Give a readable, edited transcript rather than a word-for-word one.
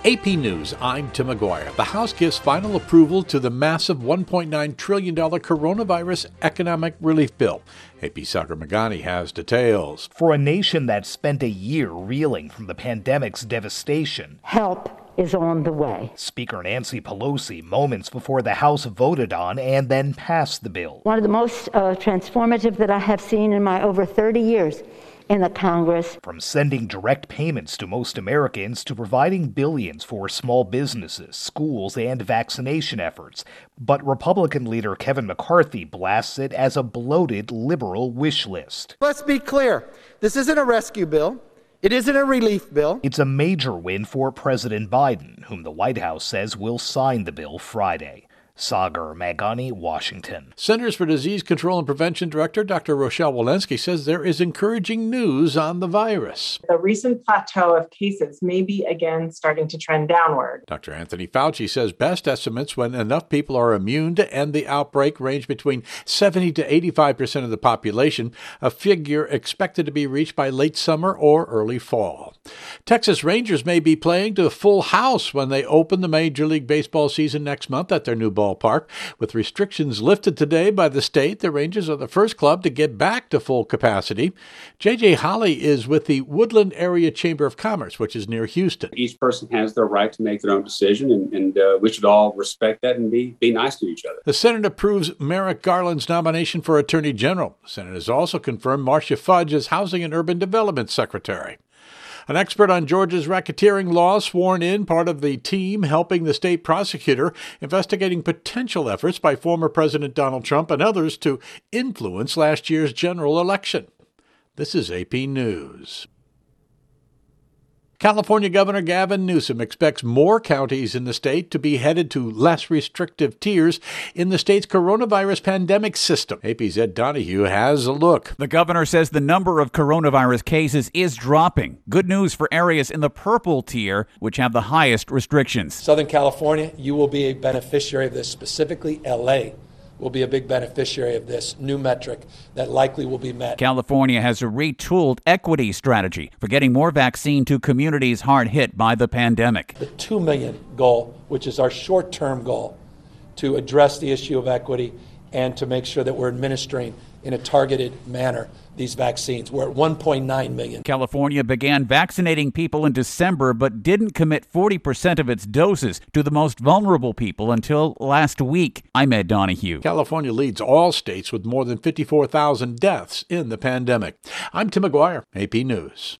AP News, I'm Tim McGuire. The House gives final approval to the massive $1.9 trillion coronavirus economic relief bill. AP Sagar Meghani has details. For a nation that spent a year reeling from the pandemic's devastation, help is on the way. Speaker Nancy Pelosi moments before the House voted on and then passed the bill. One of the most transformative that I have seen in my over 30 years in the Congress. From sending direct payments to most Americans to providing billions for small businesses, schools, and vaccination efforts. But Republican leader Kevin McCarthy blasts it as a bloated liberal wish list. Let's be clear. This isn't a rescue bill. It isn't a relief bill. It's a major win for President Biden, whom the White House says will sign the bill Friday. Sagar Meghani, Washington. Centers for Disease Control and Prevention Director Dr. Rochelle Walensky says there is encouraging news on the virus. The recent plateau of cases may be again starting to trend downward. Dr. Anthony Fauci says best estimates when enough people are immune to end the outbreak range between 70 to 85% of the population, a figure expected to be reached by late summer or early fall. Texas Rangers may be playing to a full house when they open the Major League Baseball season next month at their new ballpark. With restrictions lifted today by the state, the Rangers are the first club to get back to full capacity. J.J. Holly is with the Woodland Area Chamber of Commerce, which is near Houston. Each person has their right to make their own decision, and we should all respect that and be nice to each other. The Senate approves Merrick Garland's nomination for Attorney General. The Senate has also confirmed Marcia Fudge as Housing and Urban Development Secretary. An expert on Georgia's racketeering law sworn in, part of the team helping the state prosecutor investigating potential efforts by former President Donald Trump and others to influence last year's general election. This is AP News. California Governor Gavin Newsom expects more counties in the state to be headed to less restrictive tiers in the state's coronavirus pandemic system. AP's Ed Donahue has a look. The governor says the number of coronavirus cases is dropping. Good news for areas in the purple tier, which have the highest restrictions. Southern California, you will be a beneficiary of this, specifically LA. Will be a big beneficiary of this new metric that likely will be met. California has a retooled equity strategy for getting more vaccine to communities hard hit by the pandemic. The 2 million goal, which is our short-term goal, to address the issue of equity and to make sure that we're administering in a targeted manner these vaccines. We're at 1.9 million. California began vaccinating people in December, but didn't commit 40% of its doses to the most vulnerable people until last week. I'm Ed Donahue. California leads all states with more than 54,000 deaths in the pandemic. I'm Tim McGuire, AP News.